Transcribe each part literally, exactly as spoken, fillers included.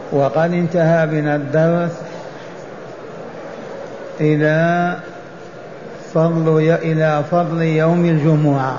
وقد انتهى بنا الدرس إلى فضل إلى فضل يوم الجمعة.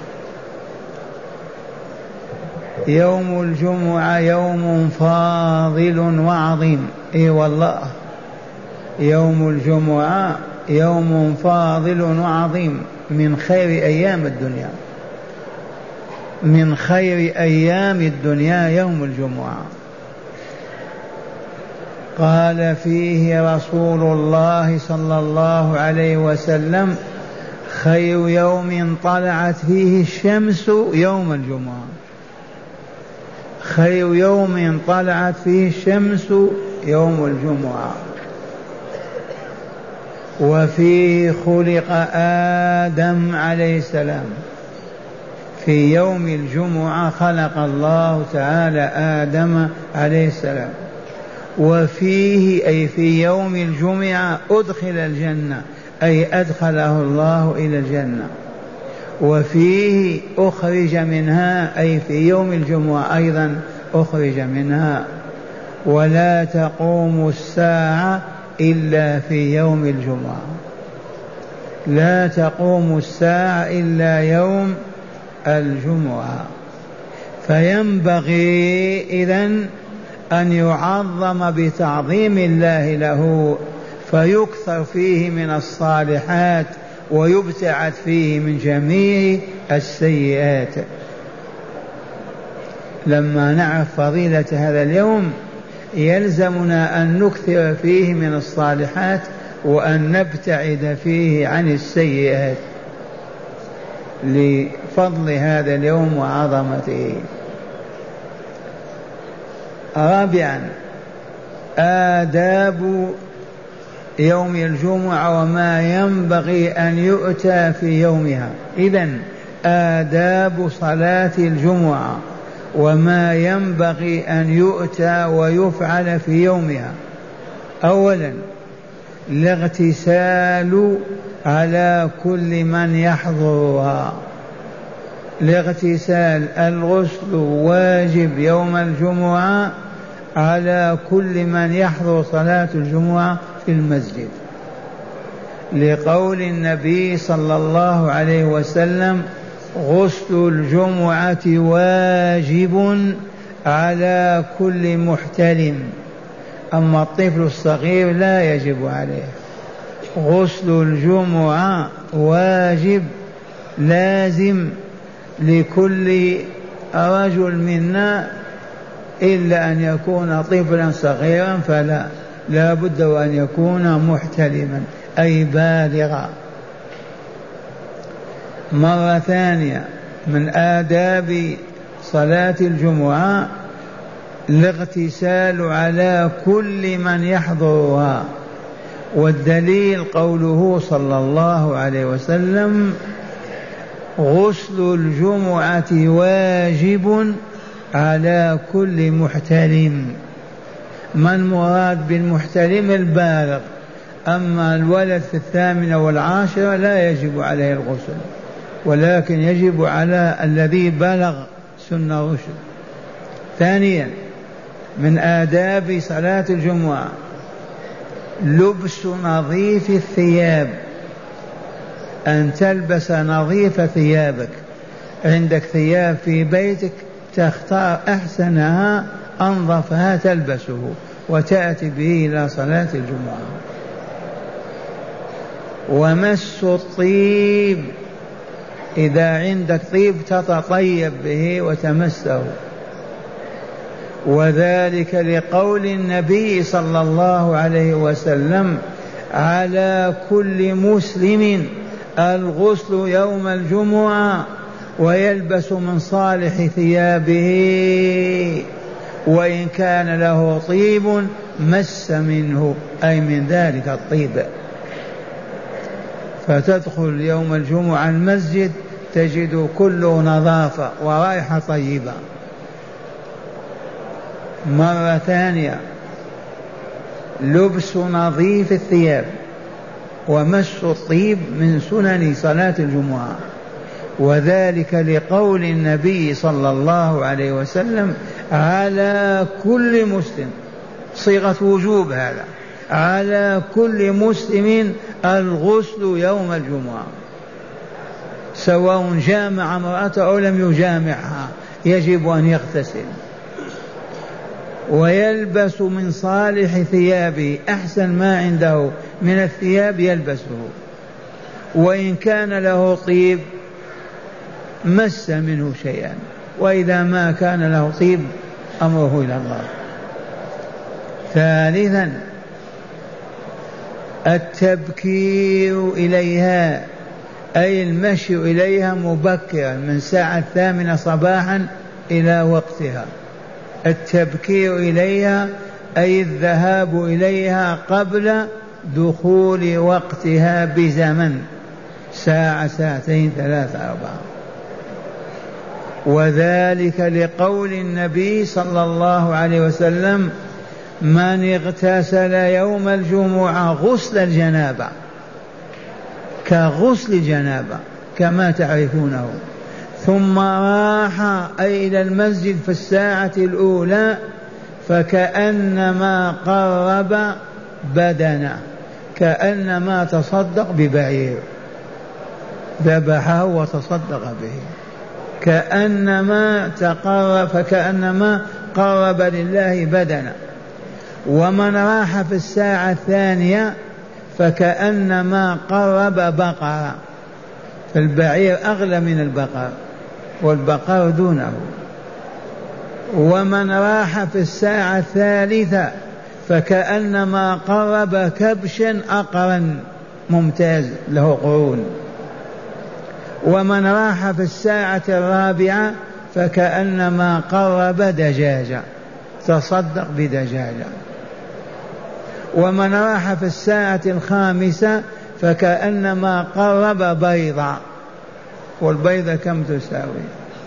يوم الجمعة يوم فاضل وعظيم، اي والله يوم الجمعة يوم فاضل وعظيم، من خير أيام الدنيا، من خير أيام الدنيا يوم الجمعة. قال فيه رسول الله صلى الله عليه وسلم: خير يوم طلعت فيه الشمس يوم الجمعة، خير يوم طلعت فيه الشمس يوم الجمعة. وفيه خلق آدم عليه السلام، في يوم الجمعة خلق الله تعالى آدم عليه السلام. وفيه أي في يوم الجمعة أدخل الجنة، أي أدخله الله إلى الجنة. وفيه أخرج منها، أي في يوم الجمعة أيضا أخرج منها. ولا تقوم الساعة إلا في يوم الجمعة، لا تقوم الساعة إلا يوم الجمعة. فينبغي إذن أن يعظم بتعظيم الله له، فيكثر فيه من الصالحات ويبتعد فيه من جميع السيئات. لما نعرف فضيلة هذا اليوم يلزمنا أن نكثر فيه من الصالحات وأن نبتعد فيه عن السيئات لفضل هذا اليوم وعظمته. رابعا، آداب يوم الجمعة وما ينبغي أن يؤتى في يومها. إذن آداب صلاة الجمعة وما ينبغي أن يؤتى ويفعل في يومها. أولا، الاغتسال على كل من يحضرها. الاغتسال الغسل واجب يوم الجمعة على كل من يحضر صلاة الجمعة في المسجد، لقول النبي صلى الله عليه وسلم: غسل الجمعة واجب على كل محتلم، أما الطفل الصغير لا يجب عليه. غسل الجمعة واجب لازم لكل رجل منا، إلا أن يكون طفلا صغيرا فلا، لا بد وأن يكون محتلما أي بالغا. مرة ثانية، من آداب صلاة الجمعة الاغتسال على كل من يحضرها، والدليل قوله صلى الله عليه وسلم: غسل الجمعة واجب على كل محتلم. من مراد بالمحتلم؟ البالغ، أما الولد في الثامنة والعاشرة لا يجب عليه الغسل، ولكن يجب على الذي بلغ سن الرشد. ثانيا، من آداب صلاة الجمعة لبس نظيف الثياب، أن تلبس نظيف ثيابك. عندك ثياب في بيتك تختار أحسنها أنظفها تلبسه وتأتي به إلى صلاة الجمعة. ومس الطيب، إذا عندك طيب تتطيب به وتمسه، وذلك لقول النبي صلى الله عليه وسلم: على كل مسلم الغسل يوم الجمعة ويلبس من صالح ثيابه، وإن كان له طيب مس منه، أي من ذلك الطيب. فتدخل يوم الجمعة المسجد تجد كله نظافة ورائحة طيبة. مرة ثانية، لبس نظيف الثياب ومس الطيب من سنن صلاة الجمعة، وذلك لقول النبي صلى الله عليه وسلم: على كل مسلم، صيغة وجوب هذا، على كل مسلم الغسل يوم الجمعة، سواء جامع امرأته أو لم يجامعها يجب أن يغتسل، ويلبس من صالح ثيابه أحسن ما عنده من الثياب يلبسه، وإن كان له طيب مس منه شيئا، وإذا ما كان له طيب أمره إلى الله. ثالثا التبكير إليها، أي المشي إليها مبكرا من الساعة الثامنة صباحا إلى وقتها. التبكير إليها أي الذهاب إليها قبل دخول وقتها بزمن، ساعة ساعتين ثلاثة أربعة، وذلك لقول النبي صلى الله عليه وسلم: من اغتسل يوم الجمعة غسل الجنابة، كغسل الجنابة كما تعرفونه، ثم راح أي إلى المسجد في الساعة الأولى فكأنما قرب بدنه، كأنما تصدق ببعير، ذبحه وتصدق به، كأنما تقرب، فكأنما قرب لله بدنه. ومن راح في الساعة الثانية فكأنما قرب بقرة، فالبعير أغلى من البقر والبقر دونه. ومن راح في الساعة الثالثة فكأنما قرب كبشا أقرا ممتاز له قرون. ومن راح في الساعة الرابعة فكأنما قرب دجاجة، تصدق بدجاجة. ومن راح في الساعة الخامسة فكأنما قرب بيضة، والبيضة كم تساوي؟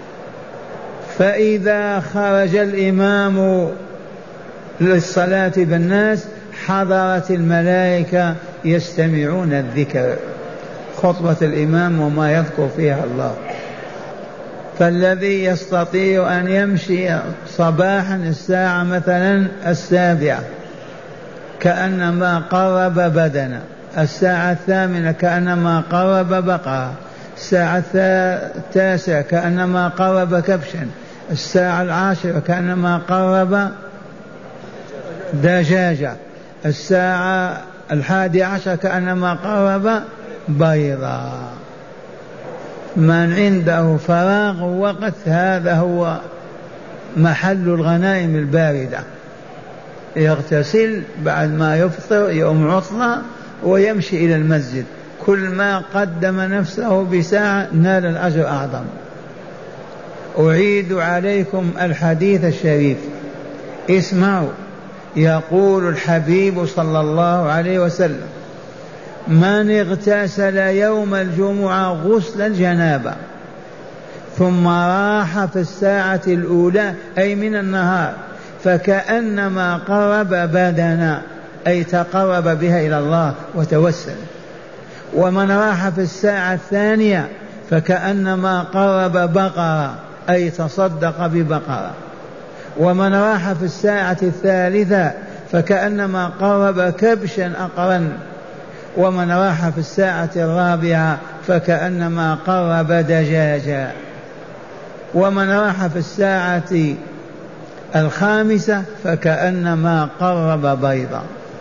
فإذا خرج الإمام للصلاة بالناس حضرت الملائكة يستمعون الذكر، خطبة الإمام وما يذكر فيها الله. فالذي يستطيع أن يمشي صباحا الساعة مثلا السابعة كأنما قرب بدنه، الساعة الثامنة كأنما قرب بقرة، الساعة التاسعة كأنما قرب كبشا، الساعة العاشرة كأنما قرب دجاجة، الساعة الحادي عشر كأنما قرب بيضا. من عنده فراغ وقت هذا هو محل الغنائم الباردة، يغتسل بعد ما يفطر يوم عطلة ويمشي إلى المسجد، كل ما قدم نفسه بساعة نال الأجر أعظم. أعيد عليكم الحديث الشريف، اسمعوا. يقول الحبيب صلى الله عليه وسلم: من اغتسل يوم الجمعة غسل الجنابة ثم راح في الساعة الأولى أي من النهار فكأنما قرب بدنا، أي تقرب بها إلى الله وتوسل. ومن راح في الساعة الثانية فكأنما قرب بقرة، أي تصدق ببقرة. ومن راح في الساعة الثالثة فكأنما قرب كبشا أقرا. ومن راح في الساعة الرابعة فكأنما قرب دجاجا. ومن راح في الساعة الخامسة فكأنما قرب بيضا.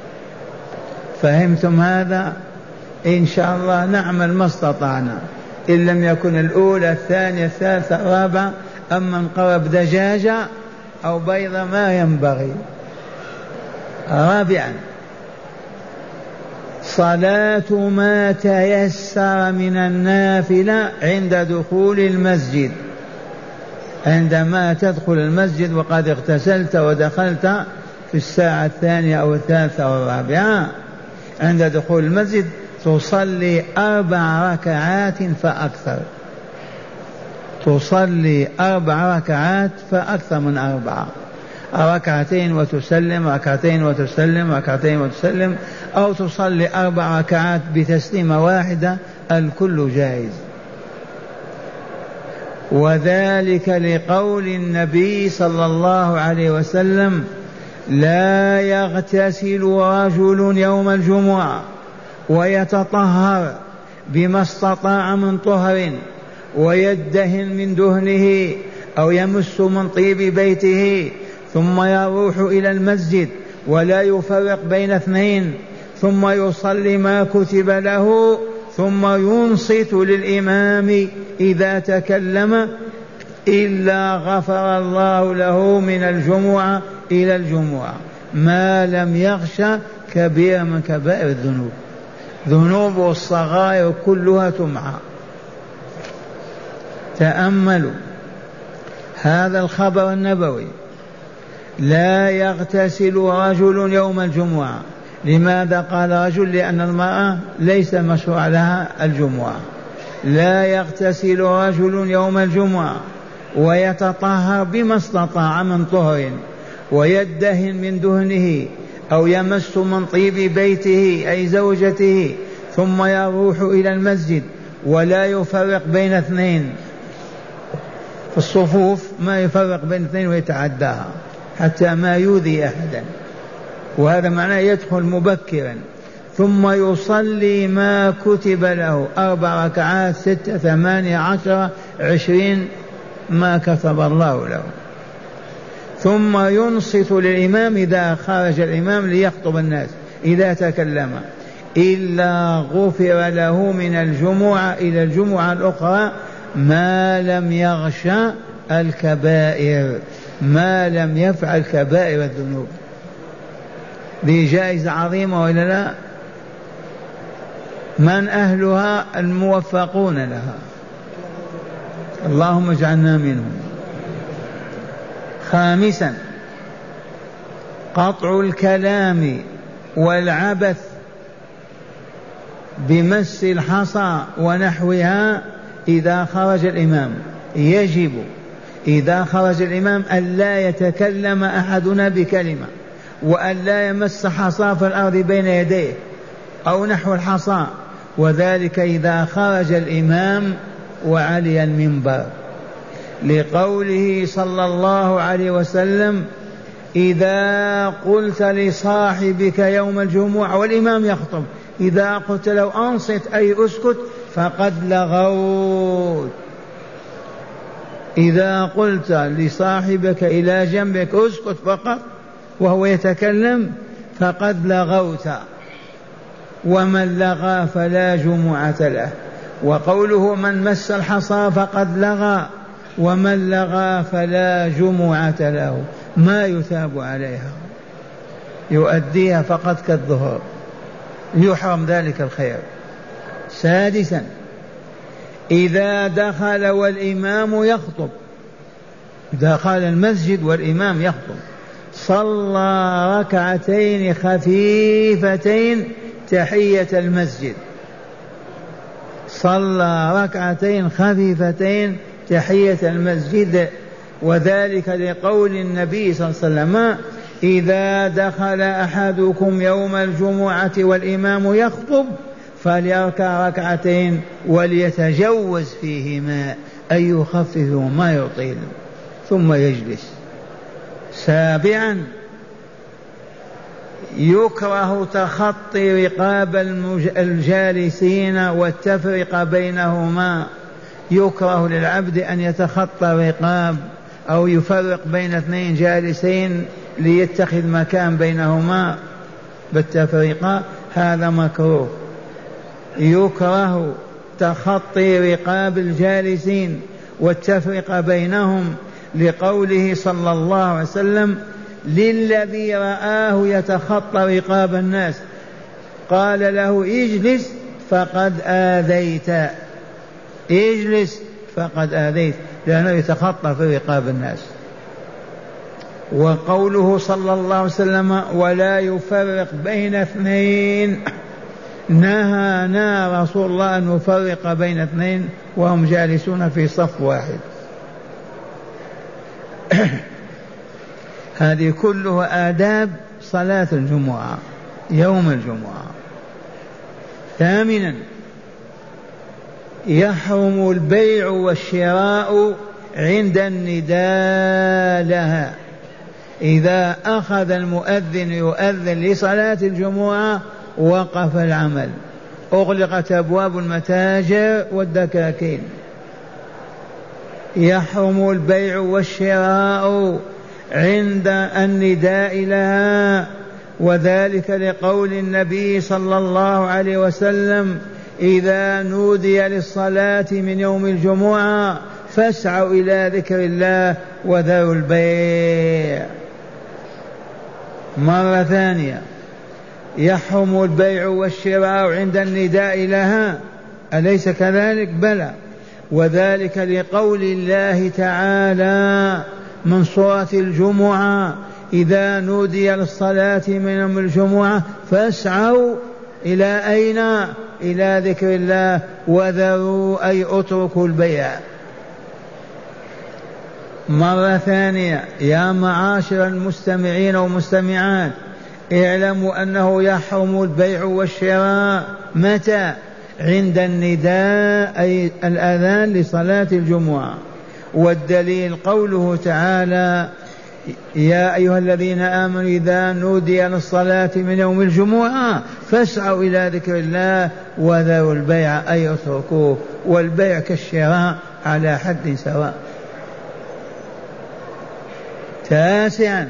فهمتم هذا؟ إن شاء الله نعمل ما استطعنا، إن لم يكن الأولى الثانية الثالثة الرابعة. أما من قرب دجاجة أو بيضة ما ينبغي. رابعا صلاة ما تيسر من النافلة عند دخول المسجد. عندما تدخل المسجد وقد اغتسلت ودخلت في الساعة الثانية أو الثالثة أو الرابعة، عند دخول المسجد تصلي أربع ركعات فأكثر، تصلي أربع ركعات فأكثر من أربعة، ركعتين وتسلم، ركعتين وتسلم، ركعتين وتسلم، أو تصلي أربع ركعات بتسليمة واحدة، الكل جائز. وذلك لقول النبي صلى الله عليه وسلم: لا يغتسل رجل يوم الجمعة ويتطهر بما استطاع من طهر ويدهن من دهنه أو يمس من طيب بيته ثم يروح إلى المسجد ولا يفرق بين اثنين ثم يصلي ما كتب له ثم ينصت للإمام إذا تكلم إلا غفر الله له من الجمعة إلى الجمعة ما لم يغش كبير من كبائر الذنوب. ذنوب الصغائر كلها تمحى. تأملوا هذا الخبر النبوي: لا يغتسل رجل يوم الجمعة. لماذا قال رجل؟ لأن المرأة ليس مشروع لها الجمعة. لا يغتسل رجل يوم الجمعة ويتطهر بما استطاع من طهر ويدهن من دهنه أو يمس من طيب بيته أي زوجته ثم يروح إلى المسجد ولا يفرق بين اثنين. في الصفوف ما يفرق بين اثنين ويتعداها حتى ما يؤذي أحدا، وهذا معناه يدخل مبكرا. ثم يصلي ما كتب له أربع ركعات ستة ثمانية عشر عشرين ما كتب الله له. ثم ينصت للإمام إذا خرج الإمام ليخطب الناس إذا تكلم إلا غفر له من الجمعة إلى الجمعة الأخرى ما لم يغش الكبائر، ما لم يفعل كبائر الذنوب. ذي جائزة عظيمة ولا لا؟ من أهلها؟ الموفقون لها، اللهم اجعلنا منهم. خامسا قطع الكلام والعبث بمس الحصى ونحوها إذا خرج الإمام. يجب إذا خرج الإمام أن لا يتكلم أحدنا بكلمة وأن لا يمس حصى في الأرض بين يديه أو نحو الحصى، وذلك إذا خرج الإمام وعلي المنبر، لقوله صلى الله عليه وسلم: إذا قلت لصاحبك يوم الجمعة والإمام يخطب إذا قلت له أنصت أي أسكت فقد لغوت. إذا قلت لصاحبك إلى جنبك أسكت فقط وهو يتكلم فقد لغوت، ومن لغى فلا جمعة له. وقوله من مس الحصى فقد لغى، ومن لغى فلا جمعة له، ما يثاب عليها، يؤديها فقط كالظهر، يحرم ذلك الخير. سادسا إذا دخل والإمام يخطب، دخل المسجد والإمام يخطب، صلى ركعتين خفيفتين تحية المسجد، صلى ركعتين خفيفتين تحية المسجد، وذلك لقول النبي صلى الله عليه وسلم: إذا دخل أحدكم يوم الجمعة والإمام يخطب فليركع ركعتين وليتجوز فيهما أي يخفف ما يطيل ثم يجلس. سابعا يكره تخطي رقاب الجالسين والتفرقة بينهما، يكره للعبد أن يتخطى رقاب أو يفرق بين اثنين جالسين ليتخذ مكان بينهما بالتفرقة، هذا مكروه. يكره تخطي رقاب الجالسين والتفرقة بينهم، لقوله صلى الله عليه وسلم: للذي رآه يتخطى رقاب الناس قال له: اجلس فقد آذيت، اجلس فقد آذيت، لأنه يتخطى في رقاب الناس. وقوله صلى الله عليه وسلم: ولا يفرق بين اثنين، نهانا رسول الله أن نفرق بين اثنين وهم جالسون في صف واحد. هذه كلها آداب صلاة الجمعة يوم الجمعة. ثامنا يحرم البيع والشراء عند النداء لها، إذا أخذ المؤذن يؤذن لصلاة الجمعة وقف العمل، أغلقت أبواب المتاجر والدكاكين. يحرم البيع والشراء عند النداء لها، وذلك لقول النبي صلى الله عليه وسلم: إذا نودي للصلاة من يوم الجمعة فاسعوا إلى ذكر الله وذروا البيع. مرة ثانية، يحرم البيع والشراء عند النداء لها، أليس كذلك؟ بلى، وذلك لقول الله تعالى من سورة الجمعة: إذا نودي للصلاة من يوم الجمعة فاسعوا إلى أين؟ إلى ذكر الله وذروا أي اتركوا البيع. مرة ثانية، يا معاشر المستمعين والمستمعات، اعلموا أنه يحرم البيع والشراء متى؟ عند النداء أي الأذان لصلاة الجمعة. والدليل قوله تعالى: يا أيها الذين آمنوا إذا نودي للصلاة من يوم الجمعة فاسعوا إلى ذكر الله وذروا البيع أي اتركوه، والبيع كالشراء على حد سواء. تاسعا،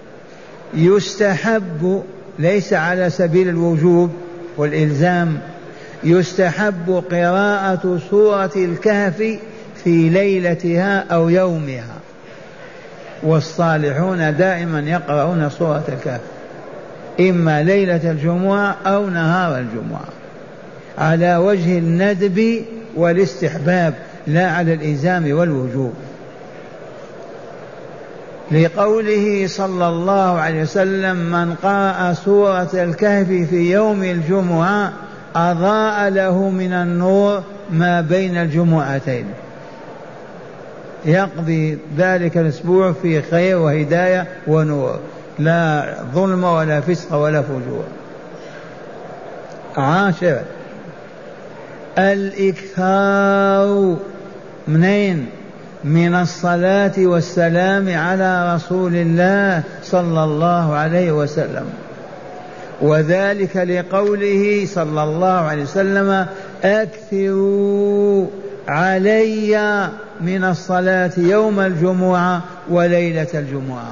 يستحب، ليس على سبيل الوجوب والإلزام، يستحب قراءة سورة الكهف في ليلتها أو يومها، والصالحون دائما يقرؤون سورة الكهف إما ليلة الجمعة أو نهار الجمعة، على وجه الندب والاستحباب لا على الإلزام والوجوب، لقوله صلى الله عليه وسلم: من قرأ سورة الكهف في يوم الجمعة أضاء له من النور ما بين الجمعتين، يقضي ذلك الأسبوع في خير وهداية ونور، لا ظلم ولا فسق ولا فجور. عاشر، الإكثار منين؟ من الصلاة والسلام على رسول الله صلى الله عليه وسلم، وذلك لقوله صلى الله عليه وسلم: أكثروا علي من الصلاة يوم الجمعة وليلة الجمعة.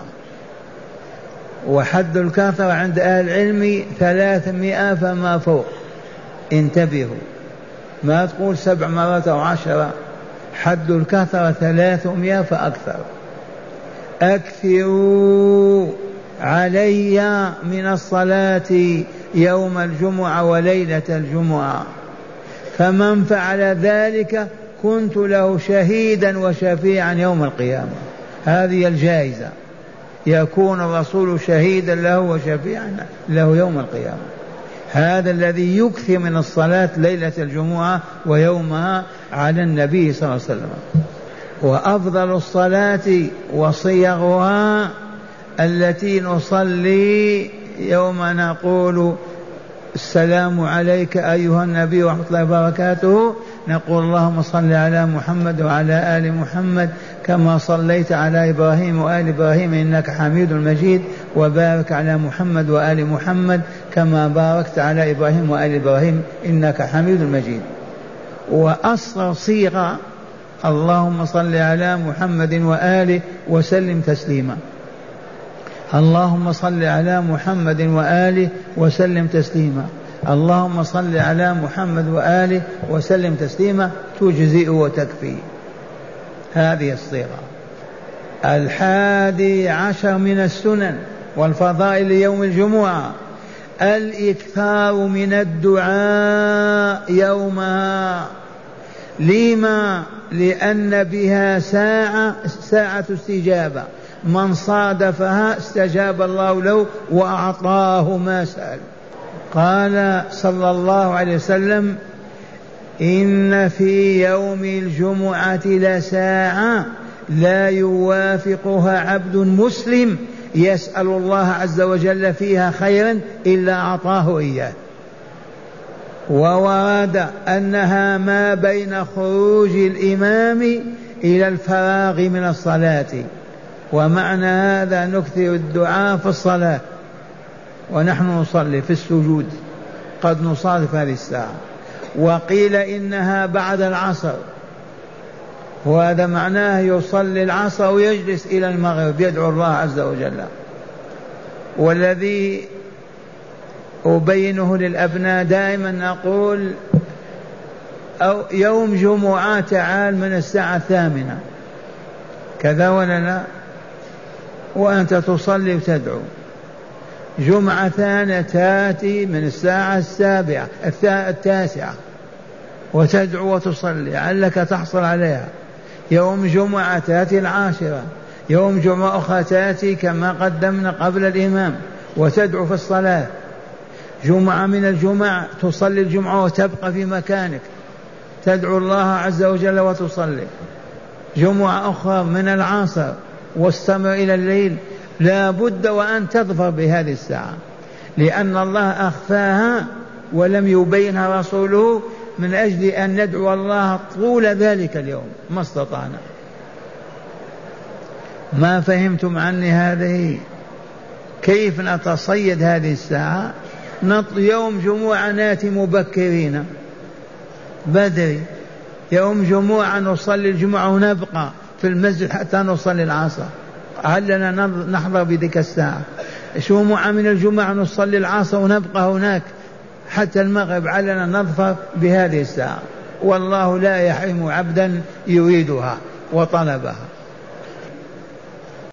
وحد الكثرة عند أهل العلم ثلاثمائة فما فوق، انتبهوا، ما تقول سبع مرات أو عشرة، حد الكثرة ثلاثمائة فأكثر. أكثروا علي من الصلاة يوم الجمعة وليلة الجمعة، فمن فعل ذلك كنت له شهيدا وشفيعا يوم القيامة. هذه الجائزة، يكون الرسول شهيدا له وشفيعا له يوم القيامة. هذا الذي يكثر من الصلاة ليلة الجمعة ويومها على النبي صلى الله عليه وسلم. وأفضل الصلاة وصيغها التي نصلي يوم نقول السلام عليك أيها النبي ورحمة الله وبركاته، نقول اللهم صل على محمد وعلى آل محمد كما صليت على إبراهيم وآل إبراهيم إنك حميد مجيد، وبارك على محمد وآل محمد كما باركت على إبراهيم وآل إبراهيم إنك حميد مجيد. وأصغر صيغة اللهم صل على محمد وآله وسلم تسليما، اللهم صل على محمد وآله وسلم تسليما، اللهم صل على محمد وآله وسلم تسليما، تجزئ وتكفي. هذه الصيغة. الحادي عشر من السنن والفضائل يوم الجمعة الإكثار من الدعاء يومها. لما؟ لأن بها ساعة ساعة استجابة، من صادفها استجاب الله له وأعطاه ما سأل. قال صلى الله عليه وسلم: إن في يوم الجمعة لساعة لا يوافقها عبد مسلم يسأل الله عز وجل فيها خيرا إلا أعطاه إياه. وورد أنها ما بين خروج الإمام إلى الفراغ من الصلاة، ومعنى هذا نكثر الدعاء في الصلاة ونحن نصلي في السجود، قد نصادف هذه الساعة. وقيل إنها بعد العصر، وهذا معناه يصلي العصر ويجلس إلى المغرب يدعو الله عز وجل. والذي أبينه للأبناء دائما نقول أو يوم جمعة تعال من الساعة الثامنة كذا ولا لا، وأنت تصلي وتدعو. جمعة ثانية تأتي من الساعة السابعة التاسعة وتدعو وتصلي لعلك تحصل عليها. يوم جمعة تأتي العاشرة، يوم جمعة أخرى تأتي كما قدمنا قبل الإمام وتدعو في الصلاة. جمعة من الجمعة تصلي الجمعة وتبقى في مكانك تدعو الله عز وجل وتصلي. جمعة أخرى من العصر واستمر إلى الليل. لا بد وأن تظفر بهذه الساعة، لأن الله أخفاها ولم يبينها رسوله من أجل أن ندعو الله طول ذلك اليوم ما استطعنا. ما فهمتم عني هذه؟ كيف نتصيد هذه الساعة؟ يوم جمعة ناتي مبكرين بدري، يوم جمعة نصلي الجمعة ونبقى في المسجد حتى نصلي العصر، علنا نحضر بذيك الساعة. جمعة من الجمعة نصلي العصر ونبقى هناك حتى المغرب، علنا نظفر بهذه الساعة. والله لا يحرم عبدا يريدها وطلبها.